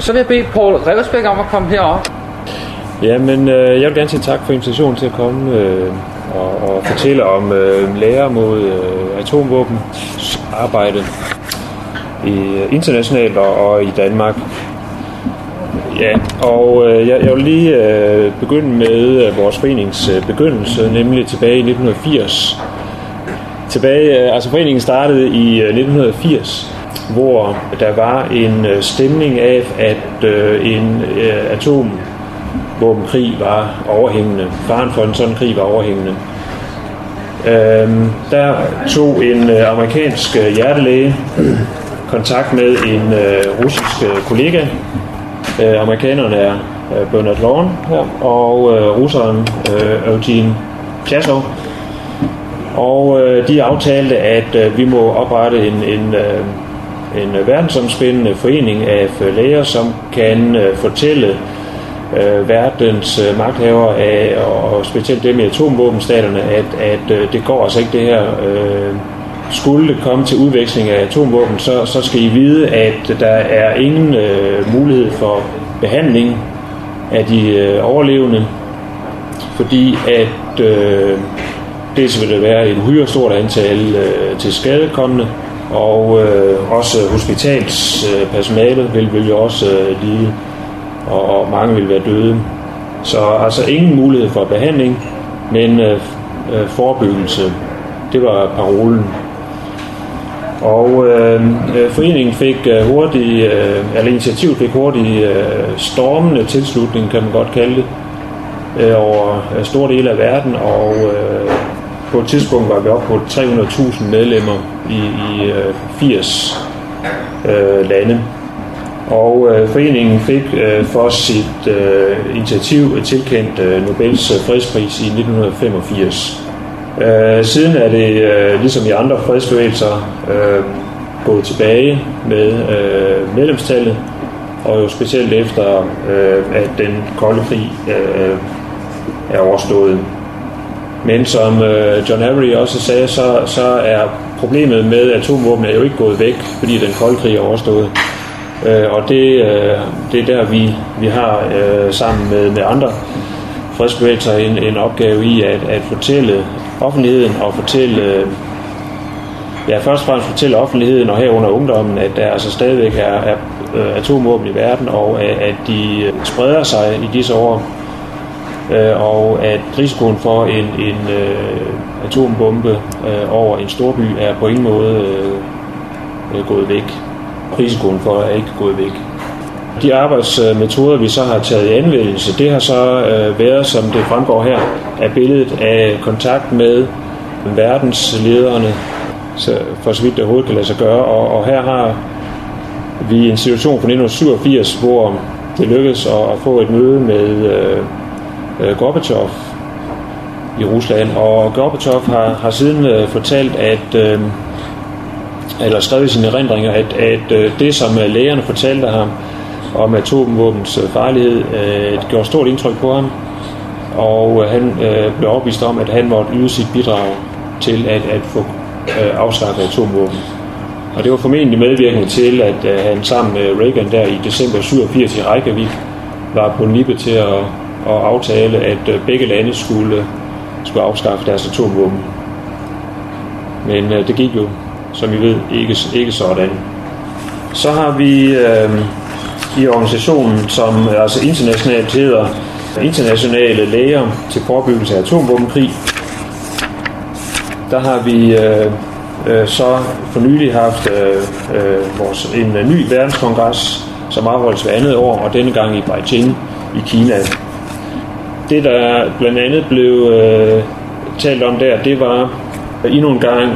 Så vil jeg bede Poul Revsbæk om at komme herop. Jamen, jeg vil gerne sige tak for invitationen til at komme og fortælle om lærer mod atomvåben arbejde internationalt og i Danmark. Ja, og jeg vil lige begynde med vores forenings begyndelse, nemlig tilbage i 1980. Foreningen startede i 1980, hvor der var en stemning af, at en atomvåbenkrig var overhængende. Faren for en sådan krig var overhængende. Der tog en amerikansk hjertelæge kontakt med en russisk kollega. Amerikanerne er Bernard Lawn her, og russeren Evgen Chasov. Og de aftalte, at vi må oprette en verdensomspændende forening af læger, som kan fortælle verdens magthavere af, og specielt dem i atomvåbenstaterne, at det går altså ikke det her. Skulle det komme til udveksling af atomvåben, så skal I vide, at der er ingen mulighed for behandling af de overlevende, fordi at dels vil det være et uhyre stort antal til skadekommende, og også hospitalspersonale vil jo også lide, og mange vil være døde. Så altså ingen mulighed for behandling, men forebyggelse, det var parolen. Og foreningen fik initiativet fik hurtigt stormende tilslutning, kan man godt kalde det, over store dele af verden, og på et tidspunkt var vi oppe på 300.000 medlemmer i 80 lande. Og foreningen fik for sit initiativ tilkendt Nobels fredspris i 1985. Siden er det, ligesom i andre fredsbevægelser, gået tilbage med medlemstallet, og jo specielt efter, at den kolde krig er overstået. Men som John Avery også sagde, så er problemet med atomvåben jo ikke gået væk, fordi den kolde krig er overstået. Og det er der, vi har sammen med andre fredsbevægelser en opgave i at fortælle offentligheden og først og fremmest fortælle offentligheden og herunder ungdommen, at der altså stadigvæk er atomvåben i verden, og at de spreder sig i disse år, og at risikoen for en atombombe over en storby er på ingen måde gået væk. Risikoen for er ikke gået væk. De arbejdsmetoder, vi så har taget i anvendelse, det har så været, som det fremgår her, af billedet af kontakt med verdenslederne, for så vidt det overhovedet kan lade sig gøre. Og her har vi en situation fra 1987, hvor det lykkedes at få et møde med Gorbatjov i Rusland. Og Gorbatjov har siden fortalt, eller skrevet i sine erindringer, at det, som lægerne fortalte ham om atomvåbens farlighed, det gjorde stort indtryk på ham, og han blev overbevist om, at han måtte yde sit bidrag til at få afskaffet atomvåben. Og det var formentlig medvirkende til, at han sammen med Reagan der i december 87 i Reykjavik var på nippet til at aftale, at begge lande skulle afskaffe deres atomvåben. Men det gik jo, som I ved, ikke sådan. Så har vi i organisationen, som altså internationalt hedder Internationale Læger til Forebyggelse af Atomvåbenkrig, der har vi så for nylig haft en ny verdenskongres, som afholdes hver andet år, og denne gang i Beijing i Kina. Det, der blandt andet blev talt om der, det var endnu en gang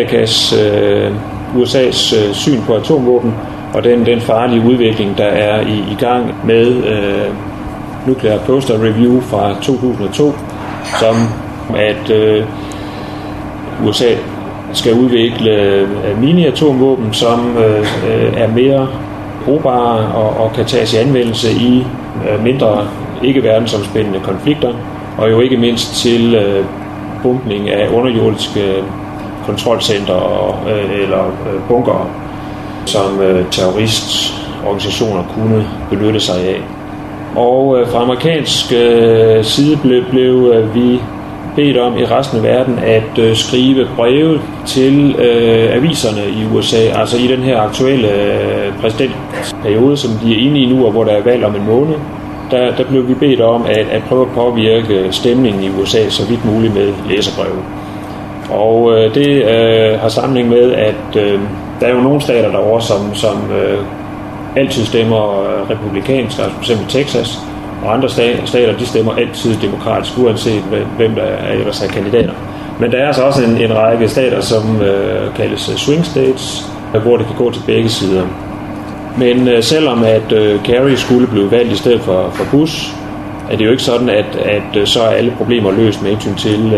USA's syn på atomvåben, og den farlige udvikling, der er i gang med Nuclear Poster Review fra 2002, som at USA skal udvikle mini-atomvåben, som er mere brugbare og kan tages i anvendelse i mindre ikke-verdensomspændende konflikter, og jo ikke mindst til bumpning af underjordiske kontrolcenter eller bunker, som organisationer kunne benytte sig af. Og fra amerikansk side blev vi bedt om i resten af verden at skrive breve til aviserne i USA, altså i den her aktuelle præsidentperiode, som de er inde i nu, og hvor der er valg om en måned. Der blev vi bedt om at prøve at påvirke stemningen i USA så vidt muligt med læserbreve. Og det har sammenhæng med, at der er jo nogle stater derovre, som altid stemmer republikansk, altså f.eks. Texas, og andre stater, de stemmer altid demokratisk, uanset hvem der ellers er kandidater. Men der er altså også en række stater, som kaldes swing states, hvor det kan gå til begge sider. Men selvom at Kerry skulle blive valgt i stedet for Bush, er det jo ikke sådan, at så er alle problemer løst med hensyn til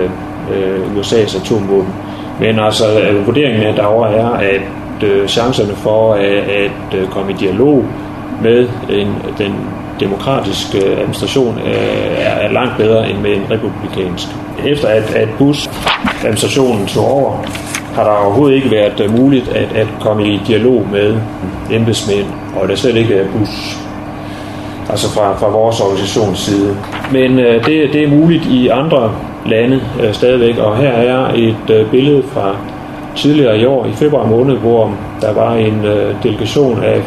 USA's atomvåben. Men altså vurderingen derovre er, at chancerne for at komme i dialog med den demokratiske administration er langt bedre end med en republikansk. Efter at Bush-administrationen tog over, har der overhovedet ikke været muligt at komme i dialog med embedsmænd, og det er slet ikke Bush, altså fra vores organisations side. Men det er muligt i andre lande stadigvæk, og her er et billede fra tidligere i år, i februar måned, hvor der var en delegation af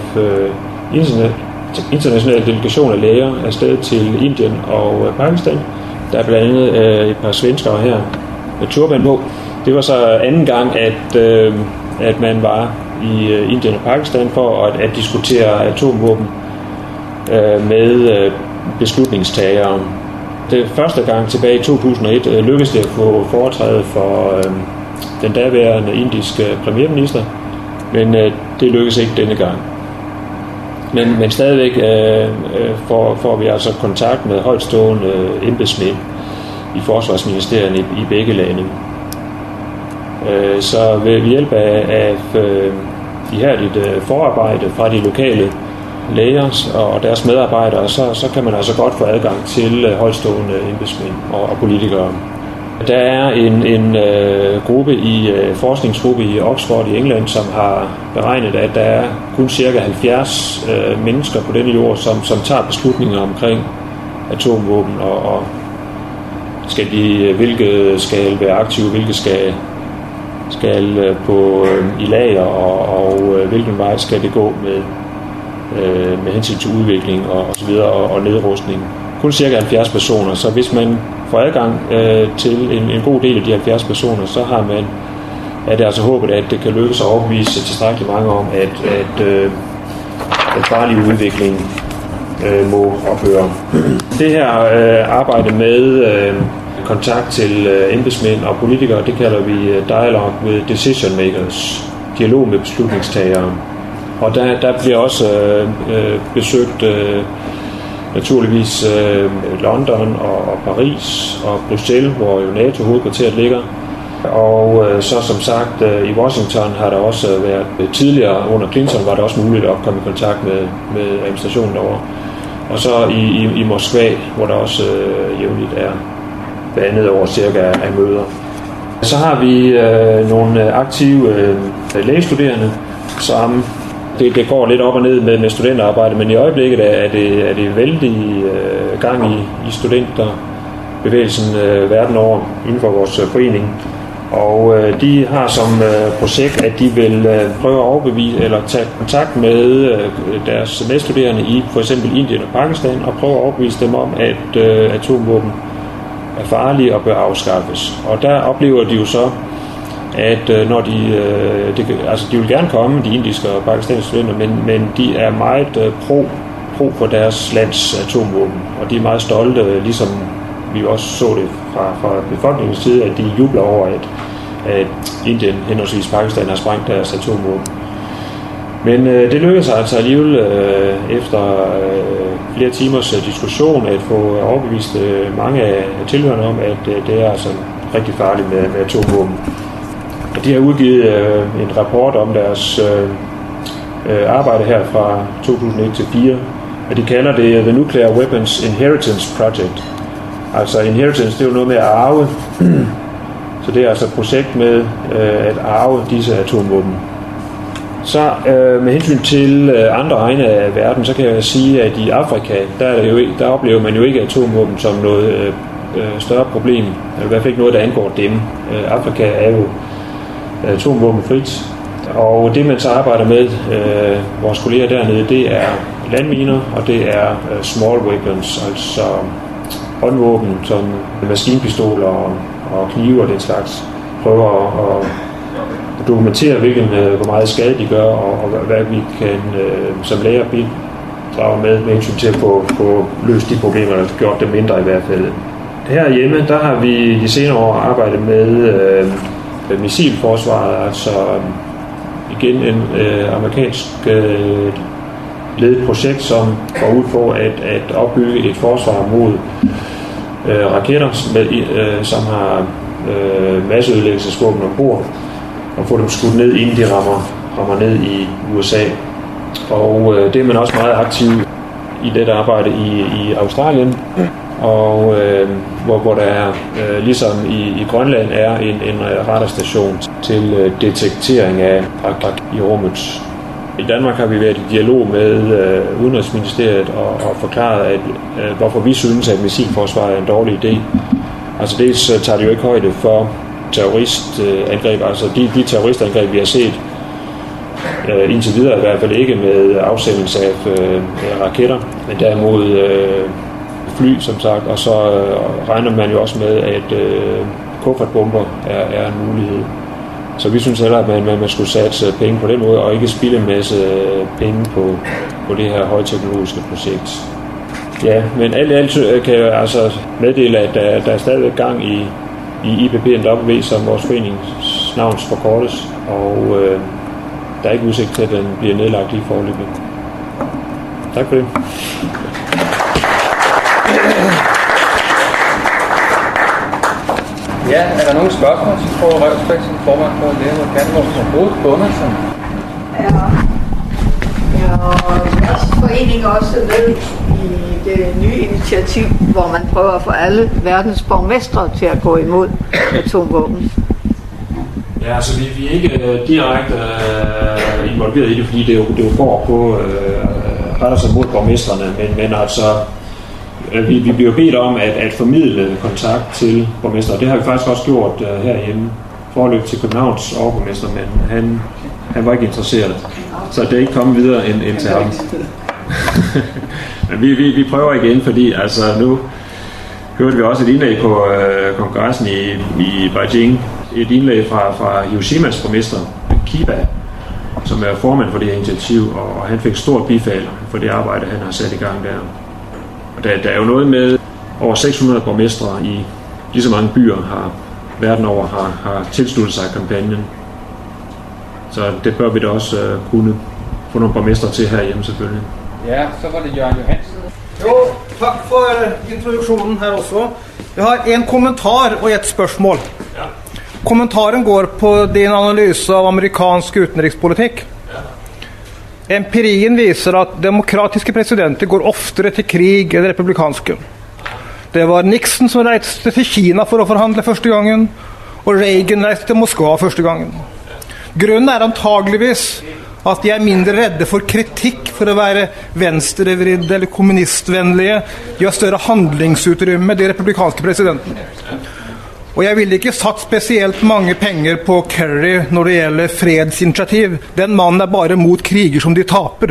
international delegation af læger afsted til Indien og Pakistan. Der er blandt andet et par svenskere her med turban på. Det var så anden gang, at man var i Indien og Pakistan for at diskutere atomvåben med beslutningstagere. Det første gang tilbage i 2001 lykkedes det at få foretræde for den daværende indiske premierminister, men det lykkedes ikke denne gang. Men stadigvæk får vi altså kontakt med højtstående embedsmænd i forsvarsministerierne i begge lande. Så ved hjælp af ihærdigt forarbejde fra de lokale læger og deres medarbejdere, så kan man altså godt få adgang til højtstående embedsmænd og politikere. Der er en gruppe forskningsgruppe i Oxford i England, som har beregnet, at der er kun cirka 70 mennesker på denne jord, som tager beslutninger omkring atomvåben, og hvilke skal være aktive, hvilke skal på i lager, og hvilken vej skal det gå med hensyn til udvikling og så videre og nedrustning. Kun cirka 70 personer, så hvis man får adgang til en god del af de 70 personer, så er det altså håbet, at det kan lykkes at overbevise tilstrækkeligt mange om, at den farlige udvikling må ophøre. Det her arbejde med kontakt til embedsmænd og politikere, det kalder vi Dialogue with Decision Makers, dialog med beslutningstagere. Og der bliver også besøgt naturligvis London og Paris og Bruxelles, hvor jo NATO-hovedkvarteret ligger. Og så som sagt i Washington har der også været tidligere under Clinton, var det også muligt at komme i kontakt med administrationen derovre. Og så i Moskva, hvor der også jævnligt er hver andet år cirka af møder. Så har vi nogle aktive lægestuderende, som det går lidt op og ned med studenterarbejde, men i øjeblikket er det vældig gang i studenterbevægelsen verden over inden for vores forening. Og de har som projekt, at de vil prøve at overbevise eller tage kontakt med deres medstuderende i for eksempel Indien og Pakistan og prøve at overbevise dem om, at atomvåben er farlige og bør afskaffes. Og der oplever de jo så, at når de vil gerne komme, de indiske og pakistanske studenter, men de er meget pro for deres lands atomvåben, og de er meget stolte, ligesom vi også så det fra befolkningens side, at de jubler over, at Indien, henholdsvis Pakistan, har sprængt deres atomvåben. Men det lykkedes altså alligevel efter flere timers diskussion at få overbevist mange af tilhørende om, at det er altså rigtig farligt med atomvåben. De har udgivet en rapport om deres arbejde her fra 2001 til 2004, og de kalder det The Nuclear Weapons Inheritance Project. Altså inheritance, det er jo noget med at arve, så det er altså et projekt med at arve disse atomvåben. Så med hensyn til andre egne af verden, så kan jeg sige, at i Afrika, der oplever man jo ikke atomvåben som noget større problem. I hvert fald ikke noget, der angår dem. Afrika er jo atomvåbenfrit. Og det, man så arbejder med, vores kolleger dernede, det er landminer, og det er small weapons, altså håndvåben som maskinpistoler og knive og den slags. Prøver at dokumentere, hvor meget skade de gør, og hvad vi kan som lærer bidrage med hensyn til at få løst de problemer, eller gjort dem mindre i hvert fald. Herhjemme, der har vi de senere år arbejdet med missilforsvaret, altså igen en amerikansk ledet projekt, som går ud på at opbygge et forsvar mod raketter, som har masseødelæggelsesvåben ombord, og få dem skudt ned, inden de rammer ned i USA. Og det er man også meget aktiv i dette arbejde i Australien, og hvor der er, ligesom i Grønland, er en radarstation til detektering af i rummet. I Danmark har vi været i dialog med Udenrigsministeriet og forklaret, hvorfor vi synes, at missilforsvar er en dårlig idé. Altså dels tager det jo ikke højde for terroristangreb, altså de terroristangreb, vi har set indtil videre, i hvert fald ikke med afsendelse af raketter, men derimod fly, som sagt, og så regner man jo også med, at kuffertbomber er en mulighed. Så vi synes heller, at man skulle satse penge på den måde, og ikke spilde en masse penge på det her højteknologiske projekt. Ja, men alt kan jeg altså meddele, at der er stadigvæk gang i IPPNW, som vores forenings navn forkortes, og der er ikke udsigt til, at den bliver nedlagt i forløbet. Tak for det. Ja, er der nogle spørgsmål til fru Røvsbæk, som formand for Læger mod Kattemål, som Ruth Gundersen? Ja, og jeres forening er også med i det nye initiativ, hvor man prøver at få alle verdens borgmestre til at gå imod atomvåben. Ja, altså vi er ikke direkte involveret i det, fordi det jo går på retter sig mod borgmestrene, men altså vi bliver bedt om at formidle kontakt til borgmester. Det har vi faktisk også gjort herhjemme. Forløb til Københavns overborgmester, men han var ikke interesseret. Så det er ikke kommet videre end til ham. Men vi prøver igen, fordi altså nu hørte vi også et indlæg på kongressen i Beijing. Et indlæg fra Hiroshimas borgmester, Kiba, som er formand for det her initiativ, og han fik stort bifald for det arbejde, han har sat i gang der. Og der er jo noget med over 600 borgmestre i lige så mange byer verden over har tilsluttet sig kampagnen. Så det bør vi da også kunne få nogle borgmestre til herhjemme selvfølgelig. Ja, så var det Jørgen Johansen. Jo, tak for introduktionen her også. Jeg har en kommentar og et spørgsmål. Ja. Kommentaren går på din analyse av amerikansk utenrikspolitikk. Ja. Empirien viser at demokratiske presidenter går oftere til krig enn republikanske. Det var Nixon som reiste til Kina for å forhandle første gangen, og Reagan reiste til Moskva første gangen. Grunnen er antageligvis at de er mindre redde for kritikk for å være venstrevridde eller kommunistvennlige. De har større handlingsutrymme, de republikanske presidentene. Og jeg vil ikke satt spesielt mange penger på Kerry når det gjelder fredsinitiativ. Den mannen er bare mot kriger som de taper.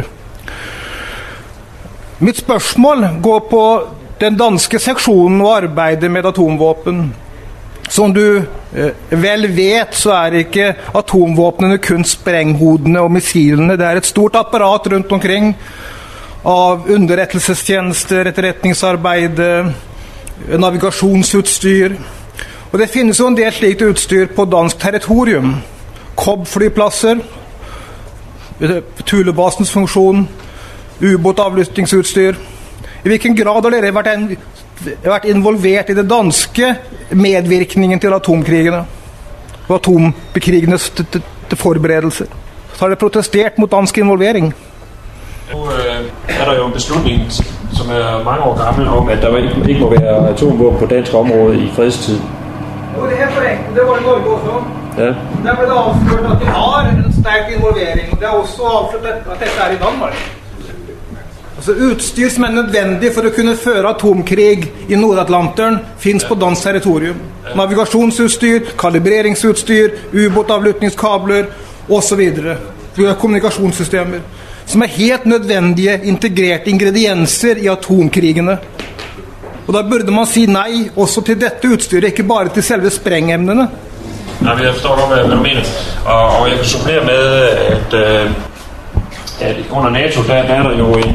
Mitt spørsmål går på den danske seksjonen og arbeidet med atomvåpen. Som du vel vet, så er ikke atomvåpnene kun sprenghodene og missilene. Det er et stort apparat rundt omkring av underrettelsestjenester, etterretningsarbeid, navigasjonsutstyr. Og det finnes jo en del slikt utstyr på dansk territorium. KOB-flyplasser, Thulebasens funksjon, ubåtavlyttingsutstyr. I hvilken grad har dere vært involvert i det danske medvirkningen til atomkrigene og atombekrigenes forberedelser? Så har dere protestert mot dansk involvering? Nu er der jo en beslutning, som er mange år gammel, om at der ikke må være atomvåben på dansk område i fredstid. Jo, det er helt korrekt. Det var i Norge også. Ja. Der ble det avslørt at de har en sterk involvering. Det er også avslørt at dette er i Danmark. Altså utstyr som er nødvendig for å kunne føre atomkrig i Nordatlanteren finnes på dansk territorium. Navigasjonsutstyr, kalibreringsutstyr, ubåtavlyttingskabler og så videre. Kommunikasjonssystemer som er helt nødvendige integrerte ingredienser i atomkrigene. Og da burde man si nei også til dette utstyret, ikke bare til selve sprengevnene. Nej, jeg forstår godt, hvad du mener. Og jeg kan supplere med, at under NATO, der er der jo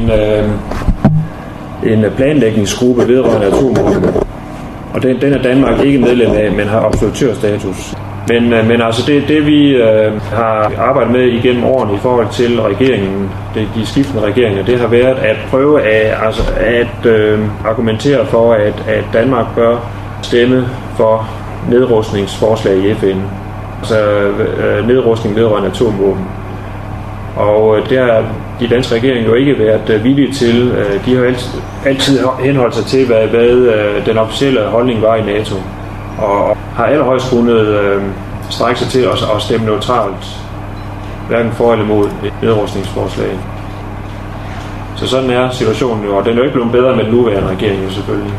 en planlægningsgruppe vedrørende atomvåben. Og den er Danmark ikke medlem af, men har observatørstatus. Men altså det vi har arbejdet med igennem årene i forhold til regeringen, de skiftende regeringer, det har været at prøve at argumentere for, at Danmark bør stemme for nedrustningsforslag i FN. Altså nedrustning vedrørende atomvåben. Og det har de danske regeringer jo ikke været villige til. De har altid henholdt sig til, hvad den officielle holdning var i NATO. Og har allerhøjst kunnet strække sig til at stemme neutralt, hverken for eller imod et nedrustningsforslag. Så sådan er situationen jo, og den er jo ikke blevet bedre med den nuværende regering jo selvfølgelig.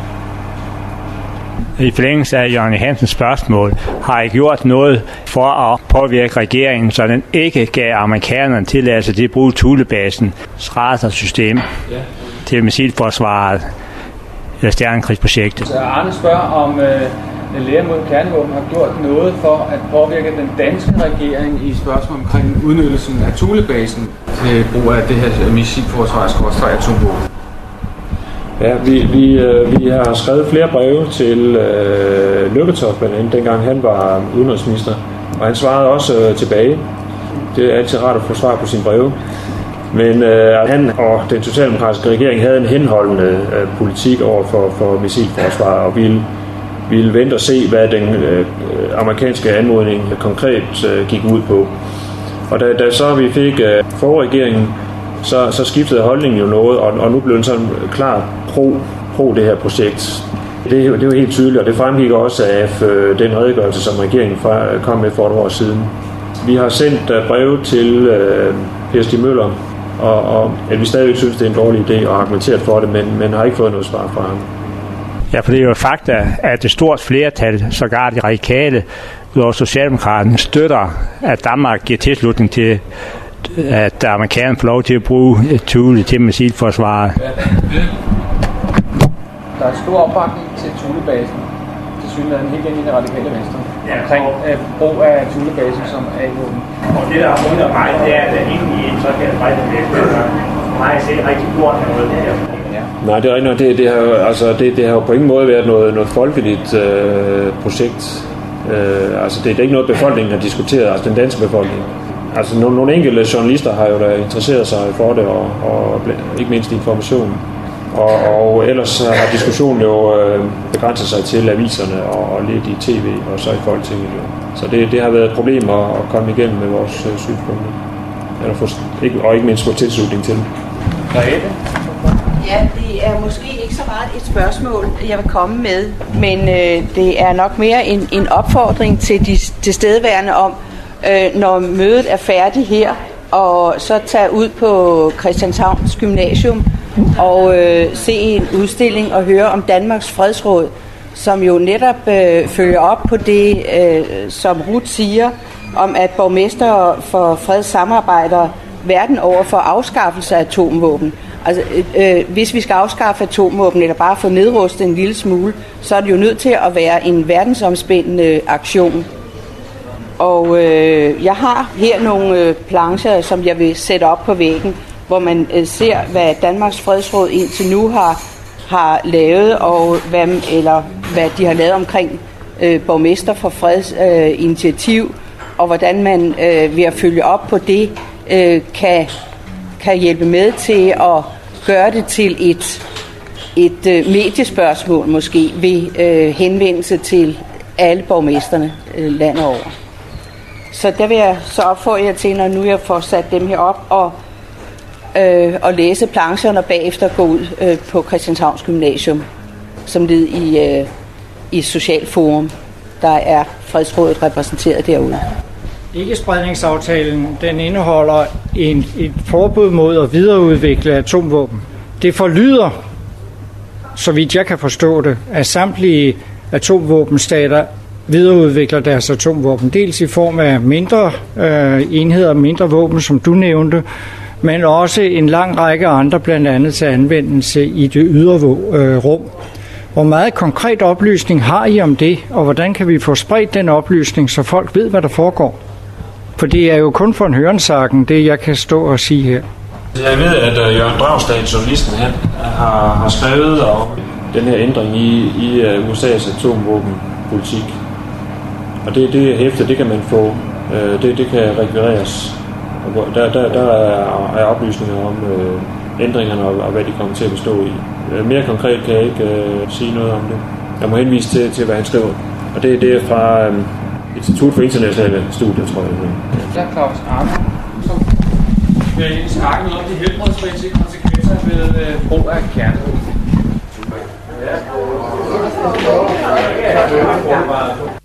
I forlængelse af Jørgen Hansens spørgsmål, har I gjort noget for at påvirke regeringen, så den ikke gav amerikanerne tilladelse til at bruge Thulebasens radarsystem til missilforsvaret eller Stjernkrigsprojektet? Så Arne spørger, om Læger mod Kernevåben har gjort noget for at påvirke den danske regering i spørgsmål omkring udnyttelsen af Thulebasen til brug af det her missilforsvar/atomvåben. Ja, vi har skrevet flere breve til Lykketoft, blandt andet, dengang han var udenrigsminister, og han svarede også tilbage. Det er altid rart at få svar på sine breve. Men han og den socialdemokratiske regering havde en henholdende politik over for missilforsvaret, og ville vente og se, hvad den amerikanske anmodning konkret gik ud på. Og da så vi fik forregeringen, så skiftede holdningen jo noget, og nu blev den sådan klart pro det her projekt. Det er jo helt tydeligt, og det fremgik også af den redegørelse, som regeringen kom med for et år siden. Vi har sendt breve til Per Stig Møller, og at vi stadigvæk synes, det er en dårlig idé og argumenteret for det, men har ikke fået noget svar fra ham. Ja, for det er jo et fakta, at et stort flertal, sågar de radikale, udover Socialdemokraterne, støtter, at Danmark giver tilslutning til, at amerikanerne får lov til at bruge Thule til missilforsvaret. Der er stor opbakning til Thulebasen, til synligheden helt ind i det radikale venstre, omkring brug af Thulebasen som A-våben. Og det, der har undret mig, det er, at der ingen i en såkaldt breddevægt har jeg set rigtig gjort noget der. Nej, det er rigtigt. Det har jo på ingen måde været noget folkeligt projekt. Det er ikke noget, befolkningen har diskuteret, altså den danske befolkning. Altså nogle enkelte journalister har jo da interesseret sig for det, og ikke mindst information. Og ellers har diskussionen jo begrænset sig til aviserne og lidt i tv og så i Folketinget. Så det har været et problem at komme igennem med vores synspunkter. Og ikke mindst få tilslutning til det. Ja, det er måske ikke så meget et spørgsmål, jeg vil komme med, men det er nok mere en opfordring til de tilstedeværende om, når mødet er færdigt her, og så tage ud på Christianshavns Gymnasium og se en udstilling og høre om Danmarks Fredsråd, som jo netop følger op på det, som Ruth siger, om at borgmester for fredssamarbejder verden over for afskaffelse af atomvåben. Altså, hvis vi skal afskaffe atomvåben eller bare få nedrustet en lille smule, så er det jo nødt til at være en verdensomspændende aktion. Og jeg har her nogle plancher, som jeg vil sætte op på væggen, hvor man ser, hvad Danmarks Fredsråd indtil nu har lavet, og hvad de har lavet omkring borgmester for freds initiativ, og hvordan man ved at følge op på det kan hjælpe med til at gøre det til et mediespørgsmål måske ved henvendelse til alle borgmesterne landet over. Så der vil jeg så opfordre jer til, når nu jeg får sat dem her op og læse plancherne og bagefter gå ud på Christianshavns Gymnasium som led i Socialforum. Der er Fredsrådet repræsenteret derude. Ikke-spredningsaftalen, den indeholder et forbud mod at videreudvikle atomvåben. Det forlyder, så vidt jeg kan forstå det, at samtlige atomvåbenstater videreudvikler deres atomvåben. Dels i form af mindre enheder, mindre våben, som du nævnte, men også en lang række andre, blandt andet til anvendelse i det ydre rum. Hvor meget konkret oplysning har I om det, og hvordan kan vi få spredt den oplysning, så folk ved, hvad der foregår? For det er jo kun for en hørensagen, det jeg kan stå og sige her. Jeg ved, at Jørgen Dragsted, journalisten, han har skrevet om den her ændring i USA's atomvåbenpolitik. Og det hæfte, det kan man få, det kan rekvireres. Der er oplysninger om ændringerne og hvad de kommer til at bestå i. Mere konkret kan jeg ikke sige noget om det. Jeg må henvise til hvad han skriver. Og det er fra Institut for Internationale Studier, tror jeg. Der er Claus Arne, som vil snakke noget om de helbredsmæssige konsekvenser ved brug af kernevåben.